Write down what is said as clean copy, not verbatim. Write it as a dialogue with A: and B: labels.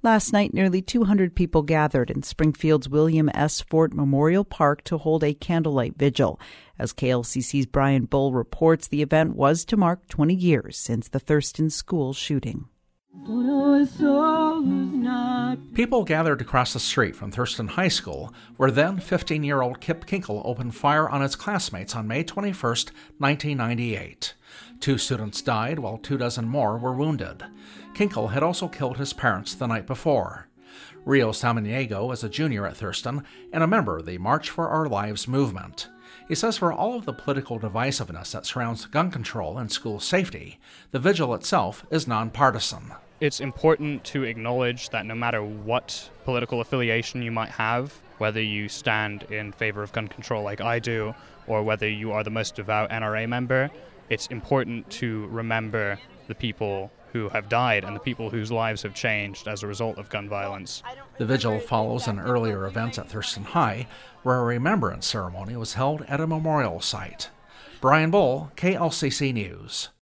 A: Last night, nearly 200 people gathered in Springfield's William S. Fort Memorial Park to hold a candlelight vigil. As KLCC's Brian Bull reports, the event was to mark 20 years since the Thurston school shooting.
B: People gathered across the street from Thurston High School, where then 15-year-old Kip Kinkle opened fire on his classmates on May 21, 1998. 2 students died, while 24 more were wounded. Kinkle had also killed his parents the night before. Rio Samaniego is a junior at Thurston and a member of the March for Our Lives movement. He says for all of the political divisiveness that surrounds gun control and school safety, the vigil itself is nonpartisan.
C: It's important to acknowledge that no matter what political affiliation you might have, whether you stand in favor of gun control like I do, or whether you are the most devout NRA member, it's important to remember the people who have died and the people whose lives have changed as a result of gun violence.
B: The vigil follows an earlier event at Thurston High, where a remembrance ceremony was held at a memorial site. Brian Bull, KLCC News.